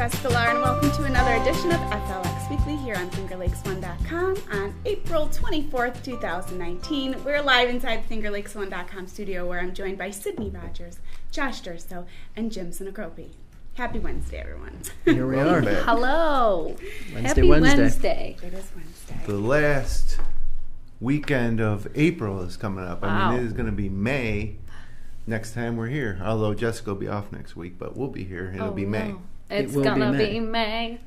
Jessica Lahr, and welcome to another edition of FLX Weekly here on FingerLakes1.com on April 24th, 2019. We're live inside the FingerLakes1.com studio where I'm joined by Sydney Rogers, Josh Durso, and Jim Sinacropi. Happy Wednesday, everyone. Here we are. Hello. Happy Wednesday. It is Wednesday. The last weekend of April is coming up. Wow. I mean, it is going to be May next time we're here. Although Jessica will be off next week, but we'll be here. It'll be May. No. It's will gonna be be May.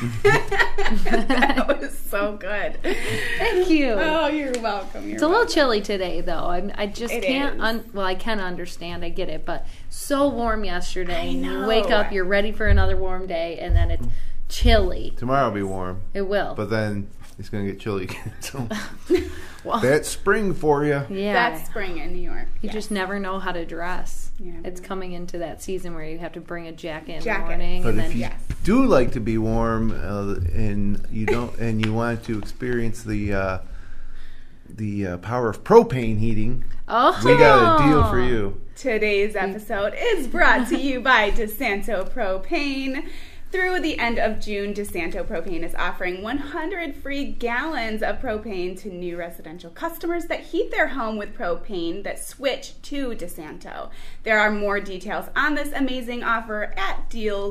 That was so good. Thank you. Oh, you're welcome. It's a little chilly today, though. I just It can't. is. Well, I can understand. I get it, but so warm yesterday. I know. You wake up, you're ready for another warm day, and then it's chilly. Tomorrow will be warm, It will. but then it's going to get chilly again. So Well, that's spring for you. yeah. That's spring in New York. You just never know how to dress. Yeah. It's coming into that season where you have to bring a jacket in the Jacket. morning, But and if then you Yes. do like to be warm and you don't, and you want to experience the power of propane heating, oh, we got a deal for you. Today's episode is brought to you by DeSanto Propane. Through the end of June, DeSanto Propane is offering 100 free gallons of propane to new residential customers that heat their home with propane that switch to DeSanto. There are more details on this amazing offer at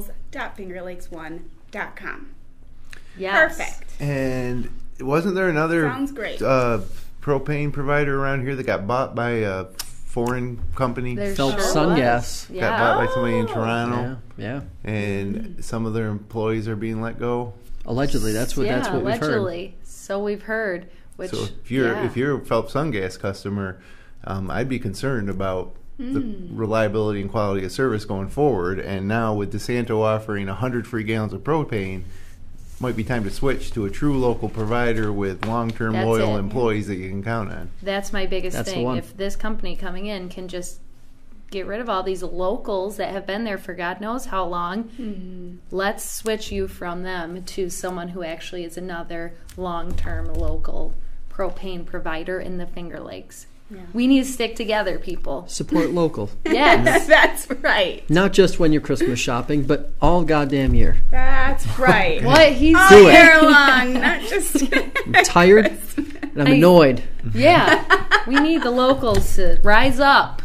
deals.fingerlakes1.com. yes. Perfect. And wasn't there another Sounds great. propane provider around here that got bought by a foreign company? There Phelps sure Sun was. Gas. Yeah. Got bought by somebody in Oh. Toronto, Yeah. and some of their employees are being let go. Allegedly, that's what we've heard. allegedly. So we've heard. Which, So if you're yeah. if you're a Phelps Sun Gas customer, I'd be concerned about the reliability and quality of service going forward. And now with DeSanto offering 100 free gallons of propane, might be time to switch to a true local provider with long-term That's loyal it. employees that you can count on. That's my biggest That's the thing. one. If this company coming in can just get rid of all these locals that have been there for God knows how long, let's switch you from them to someone who actually is another long-term local propane provider in the Finger Lakes. Yeah. We need to stick together, people. Support local. Yes. That's right. Not just when you're Christmas shopping, but all goddamn year. That's right. What he's All Do it. year long, not just I'm tired and I'm annoyed. Yeah. We need the locals to rise up.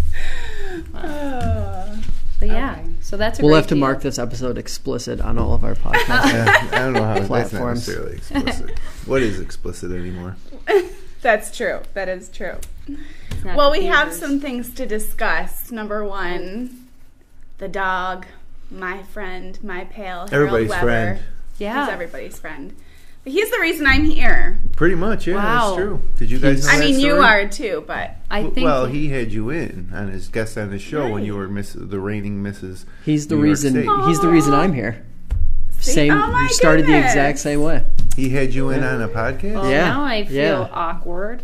Oh. But yeah, Okay. so that's a We'll great have to deal. mark this episode explicit on all of our podcasts. I don't know how that's not Platforms. necessarily explicit. What is explicit anymore? That's true. That is true. It's not Well, we have confusers. some things to discuss. Number one, the dog, my friend, my pal, Harold Everybody's Weber. friend. Yeah. He's everybody's friend. But he's the reason I'm here. Pretty much, yeah, Wow. that's true. Did you guys know I that mean, you story? are too, but I think Well, he had you in on his guest on his show when Right. you were the reigning Mrs. He's the New York reason. State. He's the reason I'm here. See? Same. Oh my you started the goodness. exact same way. He had you in on a podcast? Well, Yeah, now I feel yeah. awkward.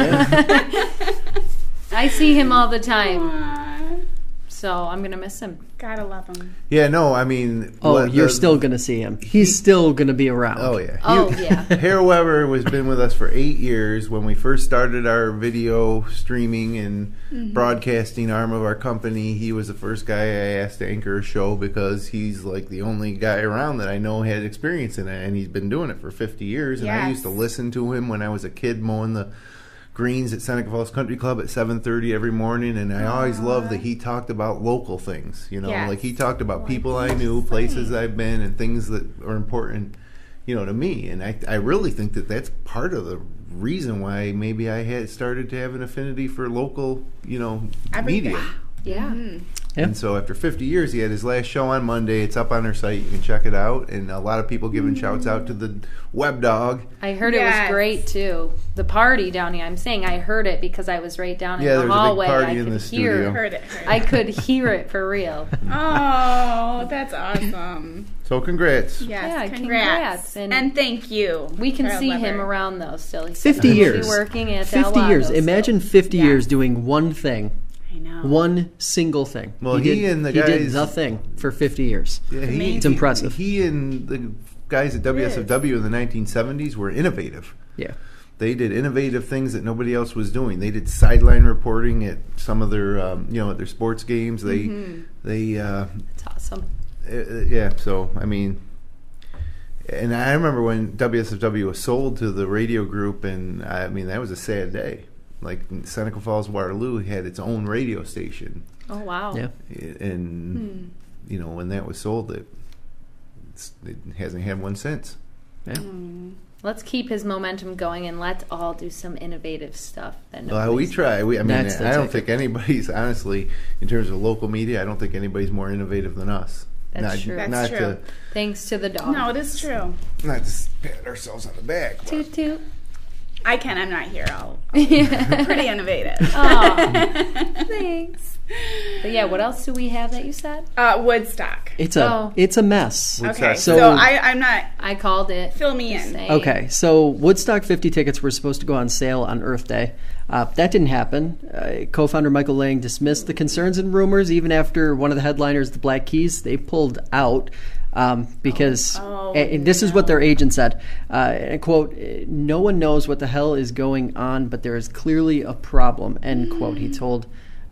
I see him all the time, Aw, so I'm gonna miss him. gotta love him. Yeah, no, I mean... Oh, what you're the- still gonna see him. He's still gonna be around. Oh, yeah. Oh, yeah. Harold Weber has been with us for 8 years. When we first started our video streaming and broadcasting arm of our company, he was the first guy I asked to anchor a show because he's like the only guy around that I know had experience in it, and he's been doing it for 50 years. And I Yes. used to listen to him when I was a kid mowing the greens at Seneca Falls Country Club at 7:30 every morning, and I always loved that he talked about local things, you know, Yes. like he talked about people I knew, places I've been, and things that are important, you know, to me. And I really think that that's part of the reason why maybe I had started to have an affinity for local, you know, Everything. media. Yeah. Yeah. And so after 50 years, he had his last show on Monday. It's up on our site. You can check it out. And a lot of people giving shouts out to the web dog. I heard it Yes. was great too. The party down here. I'm saying I heard it because I was right down in Yeah, the there was a big hallway. party I in could the hear. studio. Heard it. I could hear it for real. Oh, that's awesome. So congrats. Yes, Yeah, congrats. congrats. And thank you. We can Harold see Weber. him around though. Still, he said 50 he'll years. Be working at 50 years. Delgado Imagine still. 50 Yeah. years doing one thing. I know. One single thing. Well, he did, and the he did guys- the thing for 50 years. Yeah, amazing. It's impressive. He and the guys at WSFW in the 1970s were innovative. Yeah. They did innovative things that nobody else was doing. They did sideline reporting at some of their, at their sports games. They It's awesome. Yeah, so I mean, and I remember when WSFW was sold to the radio group, and I mean that was a sad day. Like Seneca Falls, Waterloo had its own radio station. Oh wow. Yeah. And you know, when that was sold, it hasn't had one since. Yeah. Let's keep his momentum going, and let's all do some innovative stuff. That Well, we nobody's try. I mean, That's the I don't ticket. think anybody's, honestly, in terms of local media, I don't think anybody's more innovative than us. That's true. That's Not true. Thanks to the dog. No, it is true. not to pat ourselves on the back. But Toot toot. I can. I'm not here. I'll Yeah. pretty innovative. Aw, thanks. But yeah, what else do we have that you said? Woodstock. It's Oh. a mess. Woodstock. Okay, So- so I'm not. I called it. Fill me Just in. saying. Okay, so Woodstock 50 tickets were supposed to go on sale on Earth Day. That didn't happen. Co-founder Michael Lang dismissed the concerns and rumors even after one of the headliners, the Black Keys, they pulled out because and this is what their agent said. And quote, "No one knows what the hell is going on, but there is clearly a problem," end quote. He told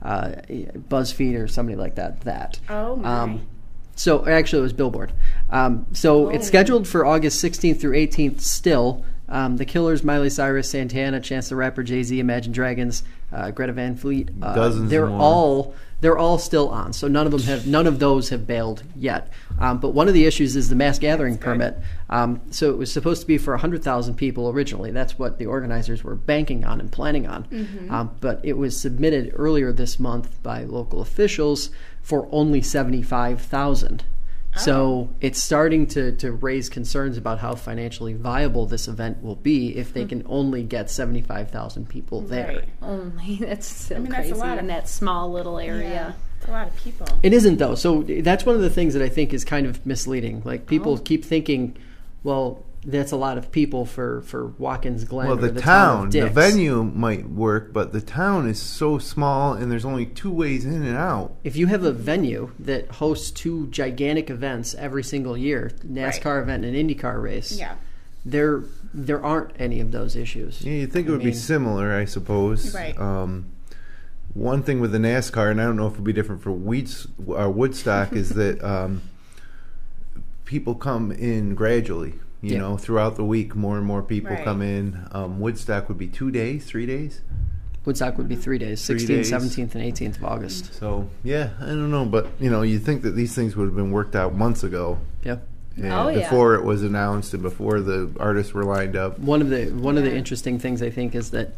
BuzzFeed or somebody like that. Oh my. So actually, it was Billboard. So it's scheduled for August 16th through 18th. Still, the Killers, Miley Cyrus, Santana, Chance the Rapper, Jay-Z, Imagine Dragons, Greta Van Fleet. Dozens They're more. they're all still on. So none of those have bailed yet. But one of the issues is the mass gathering permit. So it was supposed to be for 100,000 people originally. That's what the organizers were banking on and planning on. But it was submitted earlier this month by local officials for only 75,000. So it's starting to raise concerns about how financially viable this event will be if they can only get 75,000 people there. Right. Only that's so mean, that's a crazy lot in of- that small little Yeah. area. It's a lot of people. It isn't though. So that's one of the things that I think is kind of misleading. Like people keep thinking, well, that's a lot of people for Watkins Glen. well, or the town town, of the Dix. venue might work, but the town is so small, and there's only two ways in and out. If you have a venue that hosts two gigantic events every single year, NASCAR event and an IndyCar race, Yeah. there aren't any of those issues. Yeah, you'd think it would be mean- similar, I suppose. Right. One thing with the NASCAR, and I don't know if it would be different for Woodstock, is that people come in gradually. You Yeah. know, throughout the week, more and more people Right. come in. Woodstock would be 2 days, 3 days. Woodstock would be 3 days, 16th, days. 17th, and 18th of August. So, yeah, I don't know. But, you know, you think that these things would have been worked out months ago. Yeah. And Oh, yeah. before it was announced and before the artists were lined up. One of the interesting things I think is that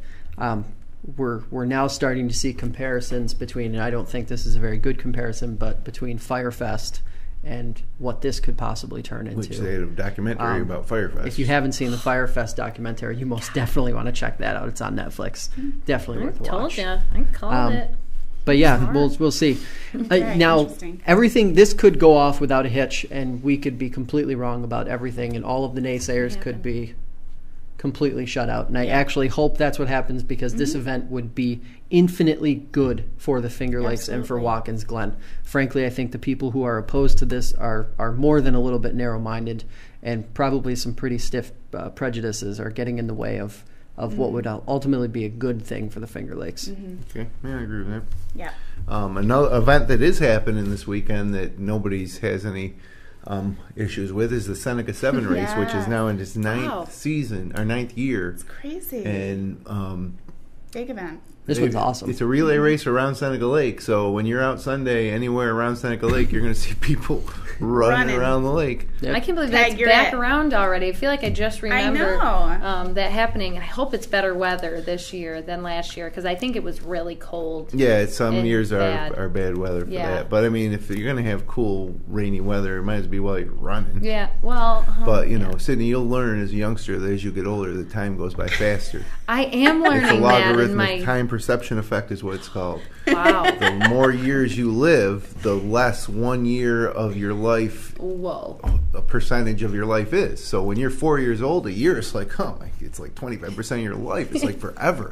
we're now starting to see comparisons between, and I don't think this is a very good comparison, but between Firefest and what this could possibly turn into. Which they had a documentary about Firefest. If you haven't seen the Firefest documentary, you most definitely want to check that out. It's on Netflix. Definitely I worth a told watch. you. I called it. But yeah, we'll see. Very Now, interesting. everything this could go off without a hitch, and we could be completely wrong about everything, and all of the naysayers could be completely shut out. And I actually hope that's what happens because this event would be infinitely good for the Finger Lakes and for Absolutely. Watkins Glen. Frankly, I think the people who are opposed to this are more than a little bit narrow-minded, and probably some pretty stiff prejudices are getting in the way of what would ultimately be a good thing for the Finger Lakes. Okay, yeah, I agree with that. Yeah. Another event that is happening this weekend that nobody's has any issues with is the Seneca 7 race, which is Yes. now in its ninth Wow. season, or ninth year. It's crazy. And Big event. This one's awesome. It's a relay race around Seneca Lake. So when you're out Sunday anywhere around Seneca Lake, you're going to see people running Running. around the lake. Yep. I can't believe Tag, that's you're back it. around already. I feel like I just remember know. that happening. I hope it's better weather this year than last year because I think it was really cold. Yeah, some And years bad. are bad weather for Yeah. that. But I mean, if you're going to have cool, rainy weather, it might as well be while you're running. Yeah, well, But, you know, Sydney, you'll learn as a youngster that as you get older, the time goes by faster. I am It's a learning that in logarithmic my time perception effect is what it's called. wow. The more years you live, the less 1 year of your life, Whoa. a percentage of your life is. So when you're 4 years old, a year is like, it's like 25% of your life. It's like forever.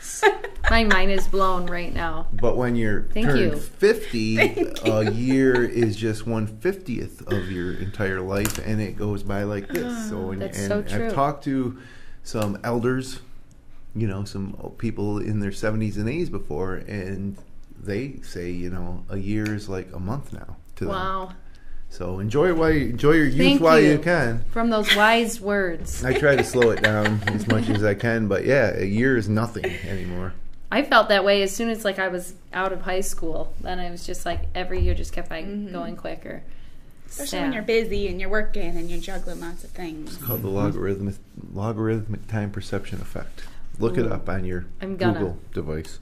My mind is blown right now. But when you're Thank turned you. 50, a year is just 1/50th of your entire life, and it goes by like this. So when That's and so true. I've talked to some elders, you know, some people in their 70s and 80s before, and they say, you know, a year is like a month now to them. Wow. So enjoy your youth Thank while you. you can. From those wise words. I try to slow it down as much as I can, but yeah, a year is nothing anymore. I felt that way as soon as I was out of high school. Then I was just like every year just kept going quicker. Especially when you're busy and you're working and you're juggling lots of things. It's called the logarithmic time perception effect. Look it up on your I'm gonna. Google device.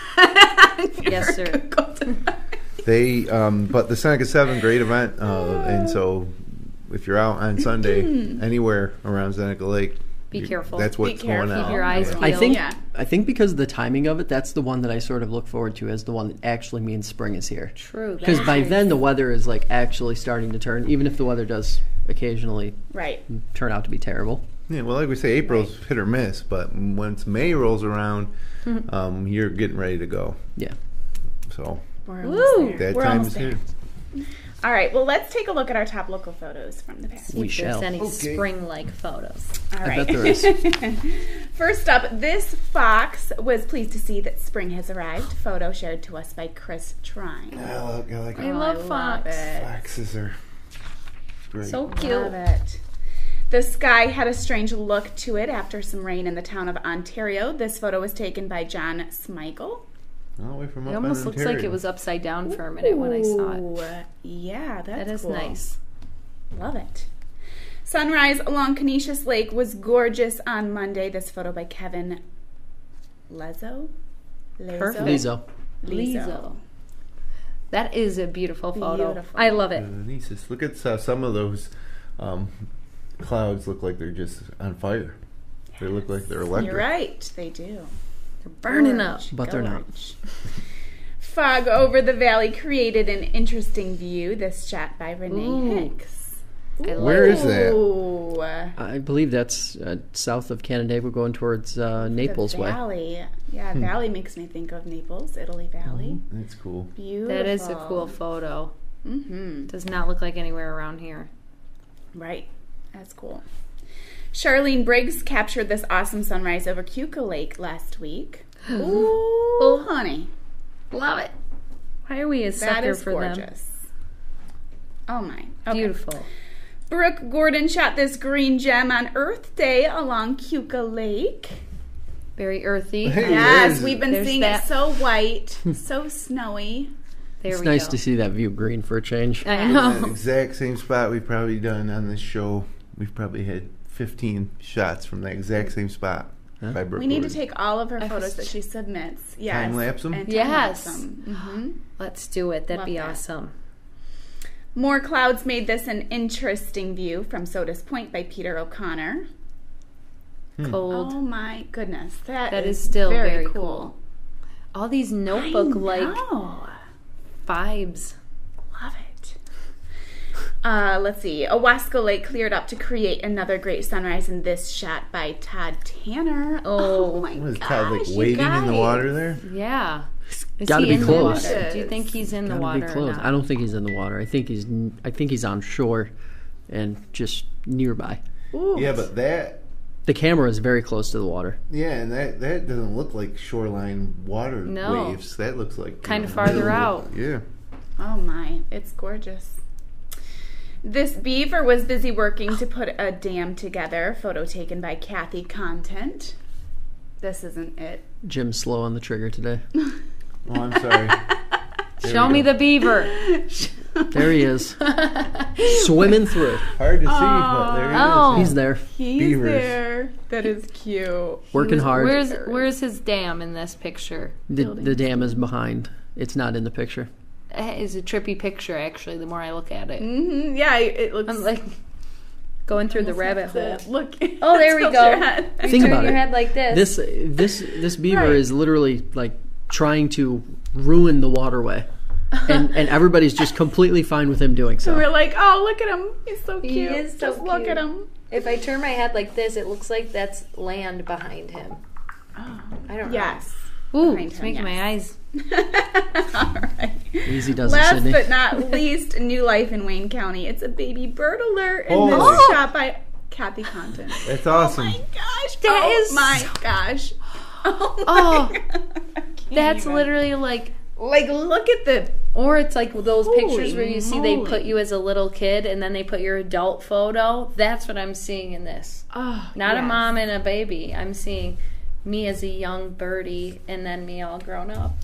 Yes, sir. They, but the Seneca 7, great event, and so if you're out on Sunday anywhere around Seneca Lake, Be careful. That's what's Be going careful. on. Keep your eyes Yeah. peeled. I think because of the timing of it, that's the one that I sort of look forward to as the one that actually means spring is here. True. Because that's by true. then the weather is like actually starting to turn, even if the weather does occasionally Right. turn out to be terrible. Yeah, well, like we say, April's hit or miss, but once May rolls around, you're getting ready to go. Yeah. So We're Woo! almost there. that We're time almost is there. here. All right, well, let's take a look at our top local photos from the past See We if there's shall. any Okay. spring-like photos. All I right. bet there is. First up, this fox was pleased to see that spring has arrived. Photo shared to us by Chris Trine. I like I love fox. it. foxes are great. So cute. Love it. The sky had a strange look to it after some rain in the town of Ontario. This photo was taken by John Smeichel. all the way from It up almost in looks Ontario. like it was upside down for a minute when I saw it. Ooh, yeah, that's That is cool. nice. Love it. Sunrise along Canisius Lake was gorgeous on Monday. This photo by Kevin Lezo. Perfect. Lizo. Lizo. That is a beautiful photo. Beautiful. I love it. Nieces. Look at some of those clouds look like they're just on fire. They look like they're electric. You're right, they do. They're burning up. But they're not. Gorge. Fog over the valley created an interesting view. This shot by Renee Ooh. Hicks. I love Where is that? Ooh, I believe that's south of Canandaigua going towards Naples the way. valley. Yeah, valley makes me think of Naples, Italy Valley. That's cool. Beautiful. That is a cool photo. Mm-hmm. Does not look like anywhere around here. Right. That's cool. Charlene Briggs captured this awesome sunrise over Keuka Lake last week. Ooh, honey. Love it. Why are we a That sucker is for gorgeous. them? Oh my. Okay. Beautiful. Brooke Gordon shot this green gem on Earth Day along Keuka Lake. Very earthy. Hey. Yes, there's- we've been there's seeing that. it so white, so snowy. There It's we nice go. to see that view green for a change. I That know. exact same spot we've probably done on this show. We've probably had 15 shots from that exact same spot. Huh? By Brooke We need to Gordon. take all of her photos that she submits. Yes. Time-lapse them? and Yes. time-lapse them. Mhm. Let's do it. That'd Love be that. awesome. More clouds made this an interesting view from Sodas Point by Peter O'Connor. Cold. Oh my goodness. That is still very cool. cool. All these notebook-like Oh, vibes. love it. Let's see. Owasco Lake cleared up to create another great sunrise in this shot by Todd Tanner. Oh. my Was gosh. Todd like you wading in the guys. water there? Yeah. Is Gotta he be in close. the water? Do you think he's in the Gotta water be or close. not? I don't think he's in the water. I think he's on shore and just nearby. Ooh. Yeah, but that The camera is very close to the water. and that doesn't look like shoreline water No. waves. That looks like Kinda farther out. Yeah. Oh my, it's gorgeous. This beaver was busy working to put a dam together. Photo taken by Kathy Content. This isn't it. Jim's slow on the trigger today. Oh, I'm sorry. Show me the beaver. There he is. Swimming through. Hard to see, but there he Oh. is. He's there. He's Beavers. there. That is cute. Working hard. Where's his dam in this picture? The dam is behind. It's not in the picture. It's a trippy picture, actually, the more I look at it. Mm-hmm. Yeah, it looks I'm like going through the rabbit hole. Look. Oh, there we tilt go. your head. You Think turn about your it. head like this. This beaver Right. is literally like trying to ruin the waterway. And everybody's just completely fine with him doing So so. we're like, oh, look at him. He's so He cute. is so Just look cute. at him. If I turn my head like this, it looks like that's land behind him. Oh, I don't yes. know. Ooh, Behind it's him, making yes. my eyes. All right. Easy does it, Last Sydney. but not least, new life in Wayne County. It's a baby bird alert, and this Holy- is shot by Kathy Content. That's awesome. Oh my gosh! That oh is my so- gosh! Oh, Oh, my God. I can't That's even. literally like like look at the Or it's like those pictures Holy where you see they moly. put you as a little kid and then they put your adult photo. That's what I'm seeing in this. Oh, Not a yes. mom and a baby. I'm seeing me as a young birdie and then me all grown up.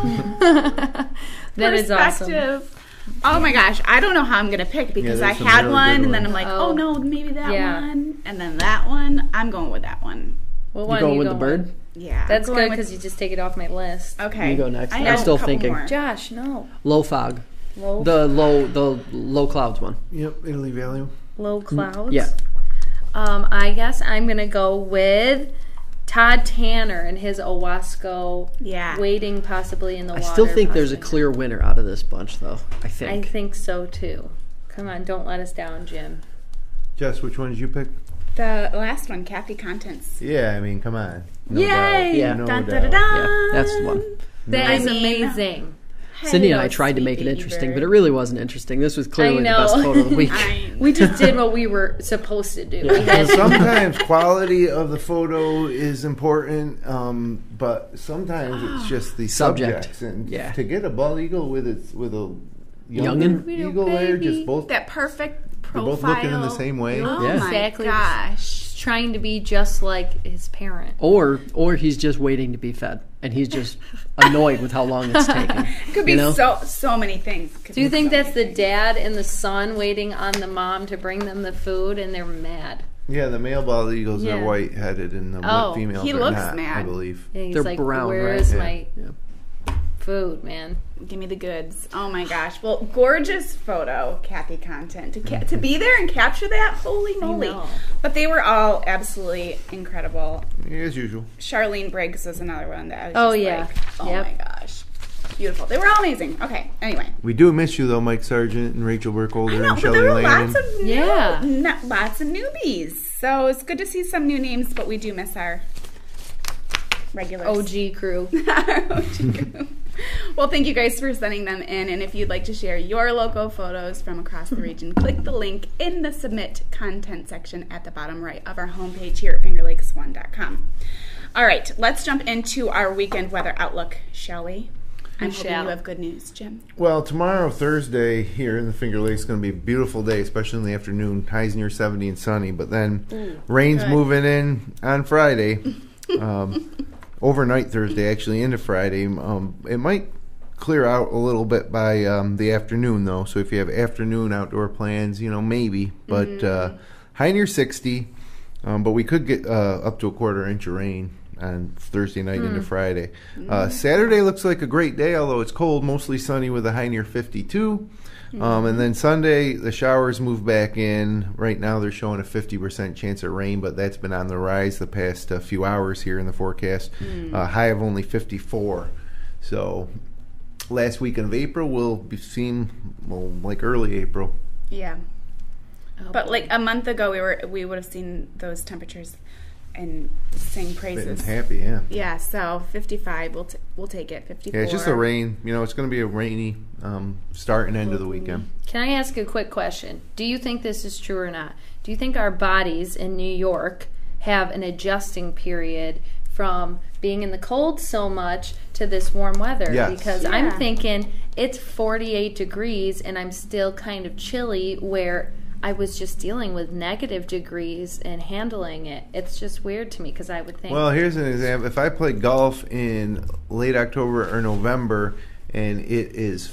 That is awesome. Perspective. Oh my gosh, I don't know how I'm gonna pick because there's I some had really one good and then ones. I'm like, Oh. oh no, maybe that Yeah. one, and then that one. I'm going with that one. What You one going are with you the going bird? with? Yeah, That's I'm good going because you just take it off my list. Okay, You go next. I I'm have still a couple thinking. more. Josh, no. Low fog. Low, The low clouds one. Yep, Italy Valley. low clouds. Yeah. I guess I'm going to go with Todd Tanner and his Owasco Yeah. waiting possibly in the I water. still think there's a possibly. clear winner out of this bunch, though. I I think. think so too. Come on, don't let us down, Jim. Jess, which one did you pick? The last one, Kathy Contents. Yeah, I mean, come on. No Yay! doubt. Yeah. No Dun, doubt. dun, dun, dun. Yeah, that's the one. That I is mean- amazing. Cindy and I Hello, tried to make it sweet interesting, baby but it really wasn't interesting. This was clearly the know. best photo of the week. bird. We just did what we were supposed to do. We And had sometimes quality of the photo is important, but sometimes it's just the Subject. subjects. And Yeah. to get a bald eagle with a Youngin'? eagle there, just both That perfect they're profile. both looking in the same way. Oh Yeah. my Exactly. gosh. trying to be just like his parent. Or he's just waiting to be fed, and he's just annoyed with how long it's taking. Could be you know? so many things. Could Do you be think so that's the many things. dad and the son waiting on the mom to bring them the food and they're mad? Yeah, the male bald eagles Yeah. are white-headed, and the Oh, females he are looks not, mad. I believe. And he's They're like, brown, right? where's Yeah. my Yeah. food, man? Give me the goods. Oh my gosh. Well, gorgeous photo, Kathy Content. To be there and capture that, holy moly. know. But they were all absolutely incredible. Yeah, as usual. Charlene Briggs was another one that I was Oh, just yeah. like, oh Yep. my gosh. Beautiful. They were all amazing. Okay, anyway. We do miss you, though, Mike Sargent and Rachel Burkholder I know, and but Shelley there were Landon. lots of Yeah. lots of newbies. So it's good to see some new names, but we do miss our regulars. OG crew. Well, thank you guys for sending them in. And if you'd like to share your local photos from across the region, click the link in the Submit Content section at the bottom right of our homepage here at FingerLakes1.com. All right, let's jump into our weekend weather outlook, shall we? I'm hoping shall. you have good news, Jim. Well, tomorrow, Thursday, here in the Finger Lakes, is going to be a beautiful day, especially in the afternoon. Highs near 70 and sunny, but then rain's good. moving in on Friday. Overnight Thursday, actually, into Friday. It might clear out a little bit by the afternoon, though. So if you have afternoon outdoor plans, maybe. But high near 60. But we could get up to a quarter inch of rain on Thursday night into Friday. Saturday looks like a great day, although it's cold, mostly sunny with a high near 52. And then Sunday, the showers move back in. Right now, they're showing a 50% chance of rain, but that's been on the rise the past few hours here in the forecast. High of only 54. So last weekend of April will seem like early April. Yeah. Oh, But boy. like a month ago, we would have seen those temperatures and sing praises. It's happy, yeah. Yeah, so 55, we'll take it. 54. Yeah, it's just the rain. It's going to be a rainy start and end of the weekend. Can I ask a quick question? Do you think this is true or not? Do you think our bodies in New York have an adjusting period from being in the cold so much to this warm weather? Yes. Because I'm Yeah. thinking it's 48 degrees and I'm still kind of chilly where I was just dealing with negative degrees and handling it. It's just weird to me because I would think... Well, here's an example. If I play golf in late October or November and it is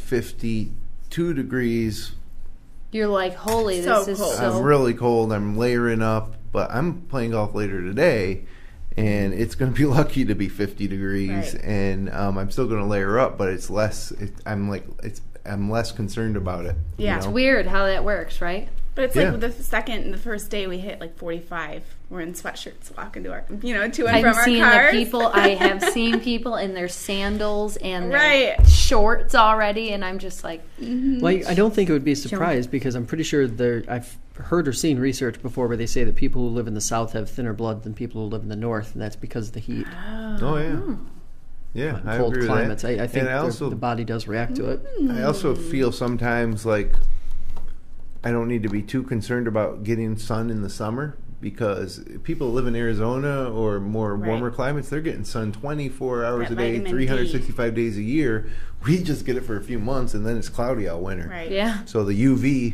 52 degrees, You're like, holy, So this is cold. so... I'm really cold. I'm layering up, but I'm playing golf later today, and it's going to be lucky to be 50 degrees, Right. and I'm still going to layer up, but it's less. I'm less concerned about it. Yeah. It's weird how that works, right? But it's Yeah. like the first day we hit like 45. We're in sweatshirts walking to our, to and from I'm our seeing cars. the people. I have seen people in their sandals and their Right. shorts already, and I'm just like, Well, I don't think it would be a surprise because I'm pretty sure I've heard or seen research before where they say that people who live in the South have thinner blood than people who live in the North, and that's because of the heat. Oh yeah. Yeah, I Cold agree climates. with that. I think and I also the body does react to it. I also feel sometimes like I don't need to be too concerned about getting sun in the summer because people who live in Arizona or more Right. warmer climates, they're getting sun 24 hours That a day, vitamin 365 days a year. We just get it for a few months, and then it's cloudy all winter. Right. Yeah. So the UV,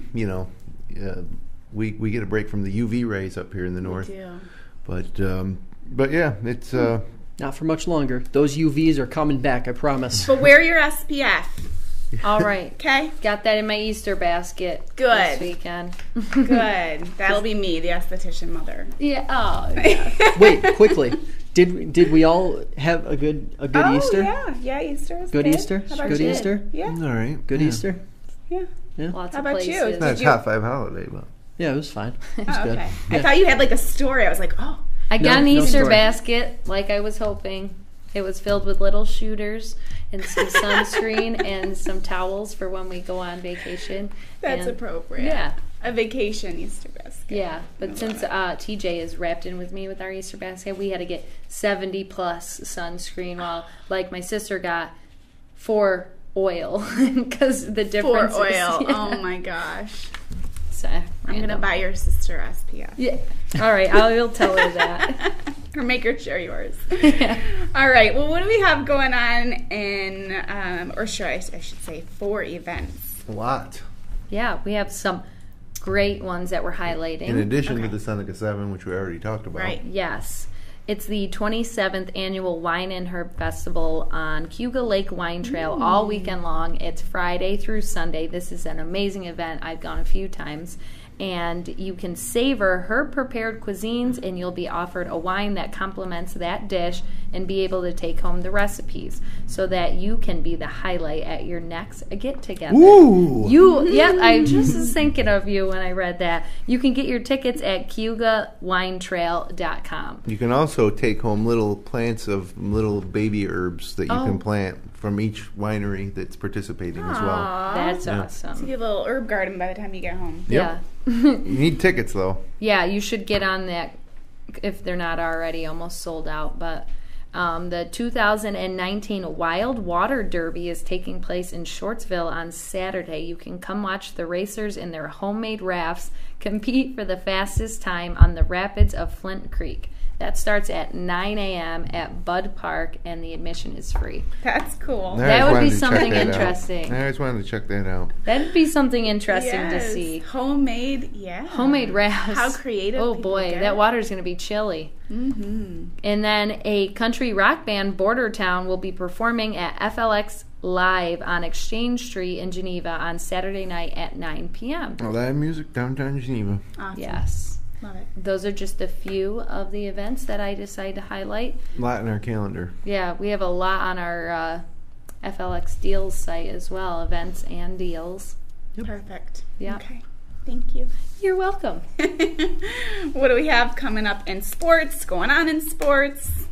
we get a break from the UV rays up here in the We north. do. But yeah, it's Not for much longer. Those UVs are coming back, I promise. But wear your SPF, All right. okay? Got that in my Easter basket Good. this weekend. Good. That'll be me, the esthetician mother. Yeah. Oh, yeah. Wait, quickly. Did we all have a good Easter? Yeah, Easter is Good good. Easter? How about Good you? Easter? Yeah, all right. Good Yeah. Easter? yeah. Lots How of about you? places. Did Not a you- top 5 holiday, but Yeah, it was fine. It was Oh, good. okay. Yeah. I thought you had like a story. I was like, oh. I got an No Easter story. basket like I was hoping. It was filled with little shooters and some sunscreen and some towels for when we go on vacation. That's And- appropriate. Yeah. A vacation Easter basket. Yeah, but since TJ is wrapped in with me with our Easter basket, we had to get 70 plus sunscreen. While like my sister got 4 oil because the For difference. oil. Is, yeah. Oh my gosh. So, I'm going to random. buy your sister SPF. Yeah. All right, I will tell her that. Or make her share yours. All right. Well, what do we have going on in, or should I should say 4 events? a lot. Yeah, we have some great ones that we're highlighting. In addition Okay. to the Seneca 7, which we already talked about. Right. Yes. It's the 27th annual Wine and Herb Festival on Cayuga Lake Wine Trail all weekend long. It's Friday through Sunday. This is an amazing event. I've gone a few times. And you can savor herb-prepared cuisines, and you'll be offered a wine that complements that dish and be able to take home the recipes so that you can be the highlight at your next get-together. Ooh! Yeah, I just was thinking of you when I read that. You can get your tickets at CayugaWineTrail.com. You can also take home little plants of little baby herbs that you can plant from each winery that's participating as well. Aw. That's So awesome. you have a little herb garden by the time you get home. Yeah. You need tickets, though. Yeah, you should get on that if they're not already almost sold out. But the 2019 Wild Water Derby is taking place in Shortsville on Saturday. You can come watch the racers in their homemade rafts compete for the fastest time on the rapids of Flint Creek. That starts at 9 a.m. at Bud Park, and the admission is free. That's cool. I That always would be wanted to check something that out. interesting. I always wanted to check that out. That'd be something interesting to Yes. see. Homemade, yeah. Homemade rafts. How creative Oh people boy, get. that water's going to be chilly. Mm-hmm. And then a country rock band, Border Town, will be performing at FLX Live on Exchange Street in Geneva on Saturday night at 9 p.m. Oh, live music downtown Geneva. Awesome. Yes. Love it. Those are just a few of the events that I decided to highlight. A lot in our calendar. Yeah, we have a lot on our FLX Deals site as well, events and deals. Perfect. Yeah. Okay. Thank you. You're welcome. What do we have coming up in sports? Going on in sports?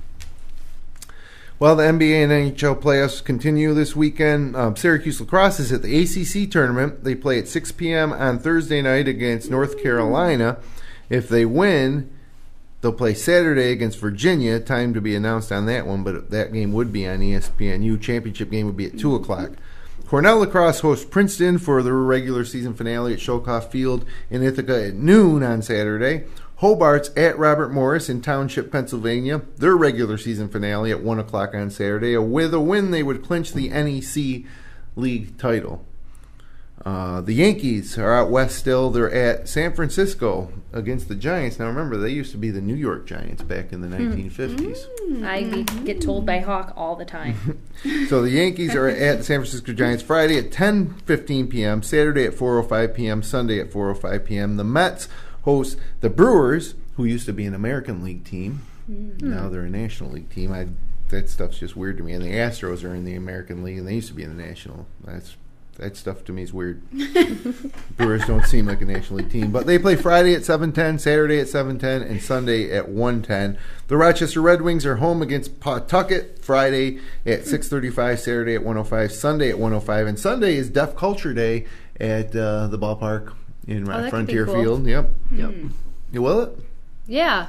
Well, the NBA and NHL playoffs continue this weekend. Syracuse Lacrosse is at the ACC tournament. They play at 6 p.m. on Thursday night against North Carolina. If they win, they'll play Saturday against Virginia. Time to be announced on that one, but that game would be on ESPNU. Championship game would be at 2 o'clock. Cornell Lacrosse hosts Princeton for their regular season finale at Sholkoff Field in Ithaca at noon on Saturday. Hobart's at Robert Morris in Township, Pennsylvania. Their regular season finale at 1 o'clock on Saturday. With a win, they would clinch the NEC League title. The Yankees are out west still. They're at San Francisco against the Giants. Now remember, they used to be the New York Giants back in the 1950s. I get told by Hawk all the time. So the Yankees are at the San Francisco Giants Friday at 10:15 p.m., Saturday at 4:05 p.m., Sunday at 4:05 p.m. The Mets host the Brewers, who used to be an American League team. Now they're a National League team. That stuff's just weird to me. And the Astros are in the American League, and they used to be in the National. That stuff to me is weird. Brewers don't seem like a National League team. But they play Friday at 7:10, Saturday at 7:10, and Sunday at 1:10. The Rochester Red Wings are home against Pawtucket Friday at 6:35, Saturday at 1:05, Sunday at 1:05. And Sunday is Deaf Culture Day at the ballpark in that could be Frontier cool. Field. Yep. Yep. You will it? Yeah.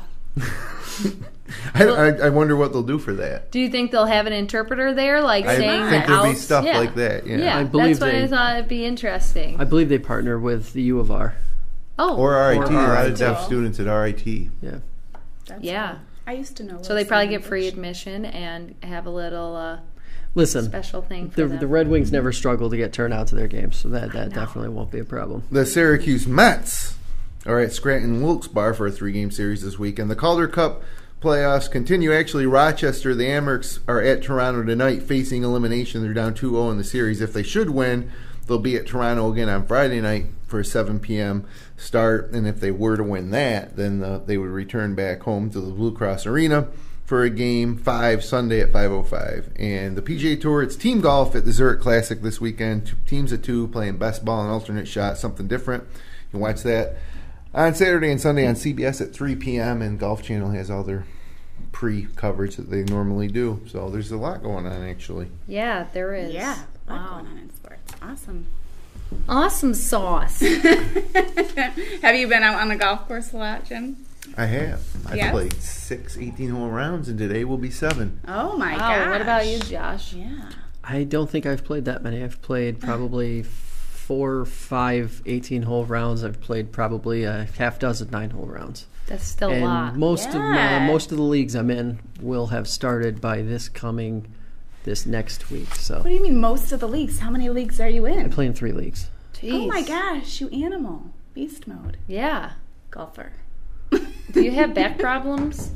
I wonder what they'll do for that. Do you think they'll have an interpreter there, like I saying think the there'll be outs? stuff Yeah. like that. Yeah. Yeah, I believe that's why I they- thought it'd be interesting. I believe they partner with the U of R. Oh, Or RIT. A lot of RIT. deaf students at RIT. Yeah. That's yeah. cool. I used to know. So they Wilson probably get free language. admission and have a little Listen, special thing for them. the Red Wings never struggle to get turnout to their games, so that definitely won't be a problem. The Syracuse Mets are at Scranton Wilkes-Barre for a 3-game series this weekend. The Calder Cup playoffs continue. Actually, Rochester, the Amerks, are at Toronto tonight facing elimination. They're down 2-0 in the series. If they should win, they'll be at Toronto again on Friday night for a 7 p.m. start. And if they were to win that, then they would return back home to the Blue Cross Arena for a Game 5 Sunday at 5:05. And the PGA Tour, it's team golf at the Zurich Classic this weekend. 2 teams of 2 playing best ball and alternate shot, something different. You can watch that on Saturday and Sunday on CBS at 3 p.m. And Golf Channel has all their pre-coverage that they normally do. So there's a lot going on, actually. Yeah, there is. Yeah. A lot Wow. going on in sports. Awesome. Awesome sauce. Have you been out on the golf course a lot, Jim? I have. I Yes? played 6 18-hole rounds, and today will be 7. Oh my Wow, gosh. what about you, Josh? Yeah. I don't think I've played that many. I've played probably 4 or 5 18-hole rounds. I've played probably a half dozen 9-hole rounds. That's still a And lot. most Yeah. most of the leagues I'm in will have started by this next week. So What do you mean most of the leagues? How many leagues are you I in? play in 3 leagues. Oh my Jeez. gosh, you animal. Beast mode. Yeah. Golfer. Do you have back problems?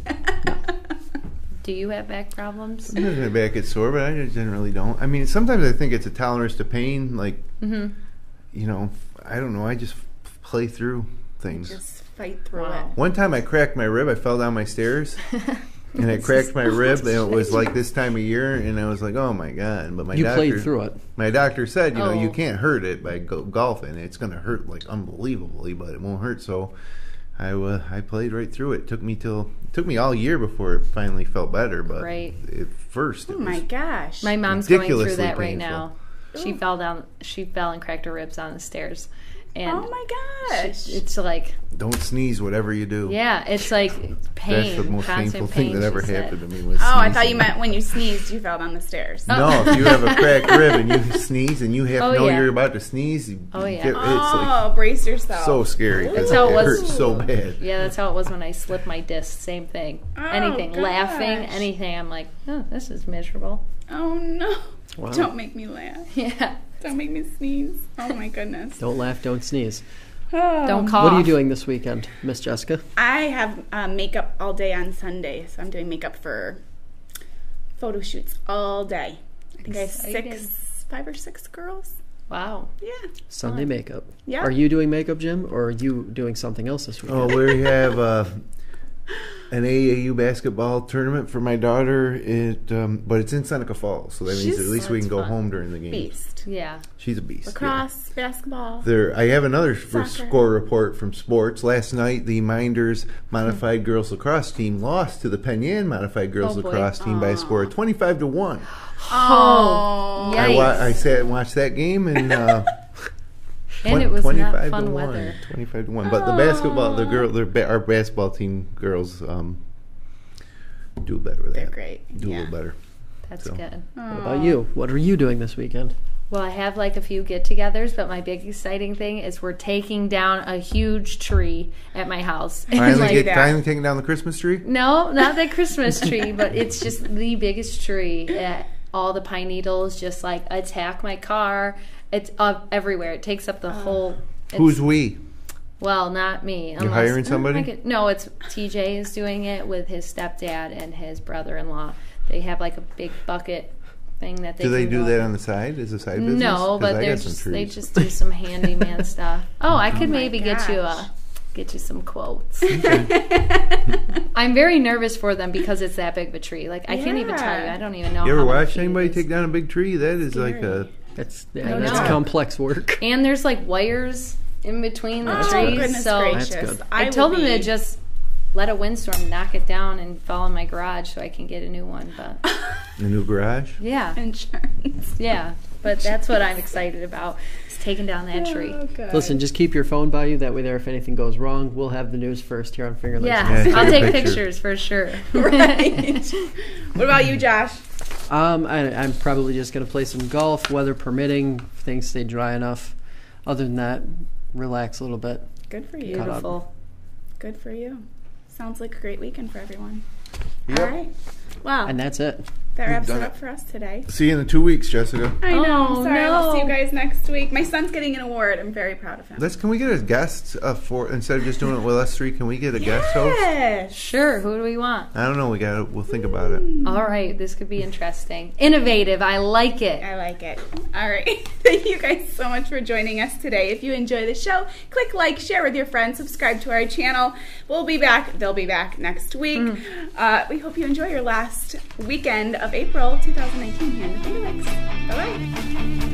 Do you have back problems? Sometimes my back gets sore, but I generally don't. I mean, sometimes I think it's a tolerance to pain. Like, Mm-hmm. you know, I don't know. I just play through things. Just fight through Wow. One time I cracked my rib. I fell down my stairs. And I cracked my rib, and it was like this time of year, and I was like, "Oh my god!" But my You doctor, played through it. My doctor said, "You know, you Oh. can't hurt it by golfing. It's going to hurt like unbelievably, but it won't hurt." So, I played right through it. It took me all year before it finally felt better. But Right. at first, it. it Oh my was gosh. My mom's going through ridiculously that right painful. now. She fell down. She fell and cracked her ribs on the stairs, and Oh my gosh. it's like, Don't sneeze, whatever you do. yeah, it's like pain. That's the most constant painful pain, thing that ever she said. happened to me. Was Oh, I sneezing. thought you meant when you sneezed, you fell down the stairs. No, if you have a cracked rib and you sneeze and you have Oh, know yeah. you're about to sneeze, Oh, yeah. it's like Oh, brace yourself. so scary because That's how it it was. hurts so bad. Yeah, that's how it was when I slipped my disc. Same thing. Oh, Anything, laughing, gosh. anything. I'm like, oh, this is miserable. Oh no. Wow. Don't make me laugh. Yeah. Don't make me sneeze. Oh my goodness. Don't laugh, don't sneeze. Oh. Don't cough. What are you doing this weekend, Miss Jessica? I have makeup all day on Sunday, so I'm doing makeup for photo shoots all day. I think I have Excited. 5 or 6 girls. Wow. Yeah. Sunday makeup. Yeah. Are you doing makeup, Jim, or are you doing something else this weekend? Oh, we have an AAU basketball tournament for my daughter. But it's in Seneca Falls, so that means She's- at least we that's can go fun. home during the game. Beast. Yeah. She's a beast. yeah. Lacrosse, basketball. I have another Soccer. score report from sports. Last night, the Minders Modified Girls Lacrosse team lost to the Penn Yan Modified Girls Oh, boy. Lacrosse team by a score of 25-1. Oh. Yikes. I sat and watched that game, and And it was not 25 fun to 1. weather. 25-1. But the basketball, our basketball team girls do better with They're that. great. Do a Yeah. little better. That's So. good. What about you? What are you doing this weekend? Well, I have like a few get-togethers, but my big exciting thing is we're taking down a huge tree at my house. Finally, that. finally taking down the Christmas tree. No, not the Christmas tree, but it's just the biggest tree. All the pine needles just like attack my car. It's everywhere. It takes up the whole. Who's we? Well, not me. You're hiring somebody? No, it's TJ is doing it with his stepdad and his brother-in-law. They have like a big bucket thing that they Do they can do go- that on the side as a side business? No, 'Cause but I they're got some just they trees. just do some handyman stuff. Oh, I could my maybe get you some quotes. I'm very nervous for them because it's that big of a tree. Like I can't even tell you. Yeah. I don't even know. You ever how many watch feet it anybody is. take down a big tree? That is like a. That's don't that's know. complex work. And there's like wires in between the Oh, trees. goodness So gracious. That's good. I will told them be- to just let a windstorm knock it down and fall in my garage so I can get a new one. But A new garage? yeah, Insurance. yeah. But that's what I'm excited about. Is taking down that tree. Oh, God. Listen, just keep your phone by you. That way, there, if anything goes wrong, we'll have the news first here on Finger Lakes. Yeah, Yeah, I'll take a take picture. pictures for sure. Right. What about you, Josh? I'm probably just going to play some golf, weather permitting. Things stay dry enough. Other than that, relax a little bit. Good for you. Cut up. Beautiful. Good for you. Sounds like a great weekend for everyone. Yep. All right. Well, And that's it. that wraps done it it. up for us today. See you in 2 weeks, Jessica. I know. Oh, Sorry. I'll see you no. guys next week. My son's getting an award. I'm very proud of him. Can we get a guest for instead of just doing it with us three? Can we get a guest host? Yes. Sure. Who do we want? I don't know. We'll think about it. All right. This could be interesting. Innovative. I like it. I like it. All right. Thank you guys so much for joining us today. If you enjoy the show, click like, share with your friends, subscribe to our channel. We'll be back. They'll be back next week. We hope you enjoy your last weekend of April 2019 here in the Finger Lakes. Bye-bye.